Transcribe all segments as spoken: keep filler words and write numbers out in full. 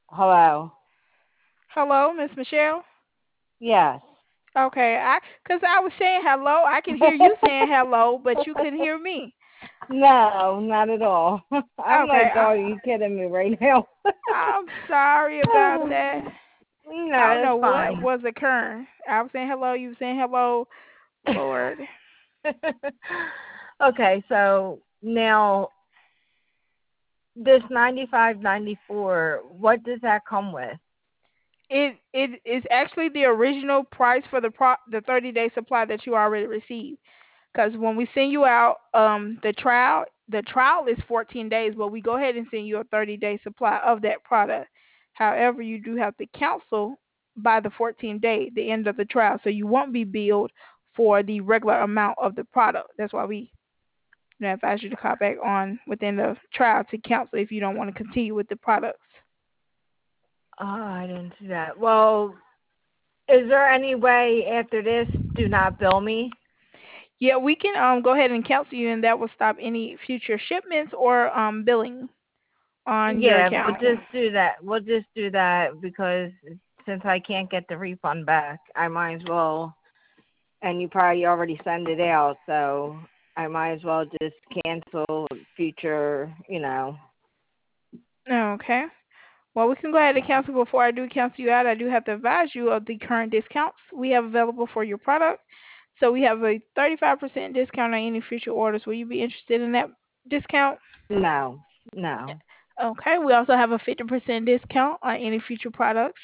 Hello. Hello, Miss Michelle. Yes. Okay, I because I was saying hello, I could hear you saying hello, but you couldn't hear me. No, not at all. I'm Okay, like, oh, I, are you kidding me right now? I'm sorry about that. I don't No, it's know what fine. was occurring. I was saying hello, you were saying hello, Lord. Okay, so now this ninety-five ninety-four, what does that come with? It it is actually the original price for the pro the thirty day supply that you already received. Because when we send you out, um, the trial the trial is fourteen days, but we go ahead and send you a thirty day supply of that product. However, you do have to cancel by the fourteenth day, the end of the trial, so you won't be billed for the regular amount of the product. That's why we you know, advise you to call back on within the trial to cancel if you don't want to continue with the products. Oh, I didn't see that. Well, is there any way after this, do not bill me? Yeah, we can um go ahead and cancel you, and that will stop any future shipments or um billing on your Yeah, we'll account. just do that. We'll just do that because since I can't get the refund back, I might as well. And you probably already send it out, so I might as well just cancel future, you know. Okay. Well, we can go ahead and cancel. Before I do cancel you out, I do have to advise you of the current discounts we have available for your product. So we have a thirty-five percent discount on any future orders. Will you be interested in that discount? No, no, Okay. We also have a fifty percent discount on any future products.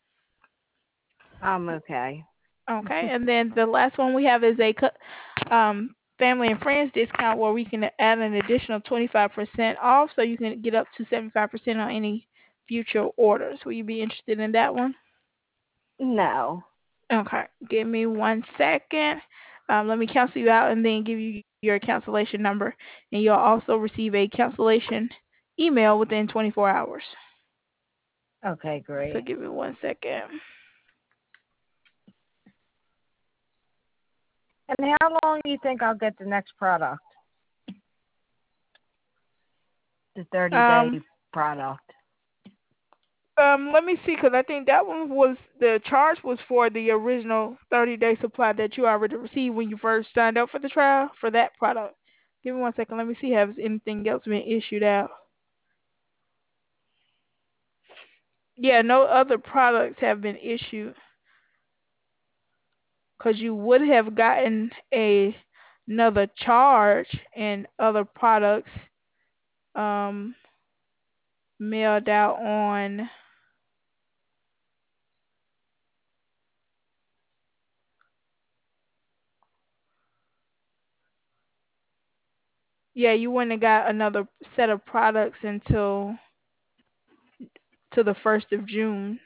I'm okay. Okay. And then the last one we have is a cu- um, family and friends discount where we can add an additional twenty-five percent off so you can get up to seventy-five percent on any future orders. Will you be interested in that one? No. Okay, give me one second. Um, let me cancel you out and then give you your cancellation number, and you'll also receive a cancellation email within twenty-four hours. Okay, So great. give me one second. And how long do you think I'll get the next product? The thirty day Um, product. um, let me see, because I think that one was the charge was for the original thirty day supply that you already received when you first signed up for the trial for that product. Give me one second. Let me see has anything else been issued out. Yeah, no other products have been issued. Because you would have gotten a another charge and other products um, mailed out on. Yeah, you wouldn't have got another set of products until to the first of June.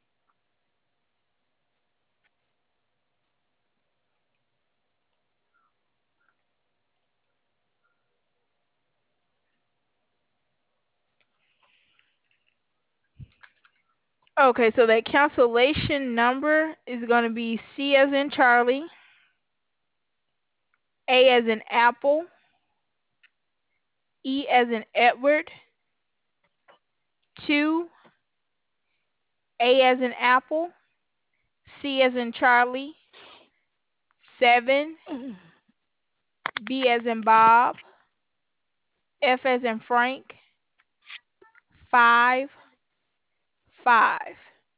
Okay, so that cancellation number is going to be C as in Charlie, A as in Apple, E as in Edward, two, A as in Apple, C as in Charlie, seven, B as in Bob, F as in Frank, five, five.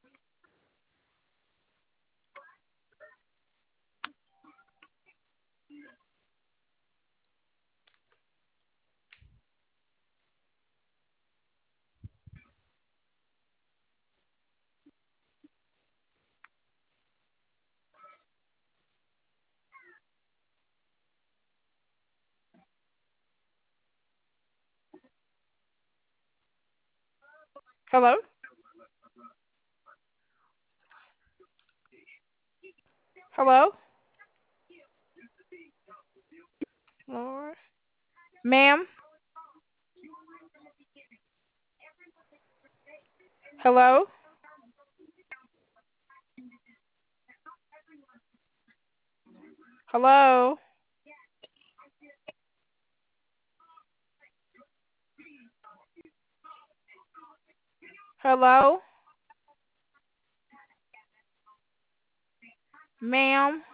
Hello? Hello? Lord. Ma'am? Hello? Hello? Hello, ma'am.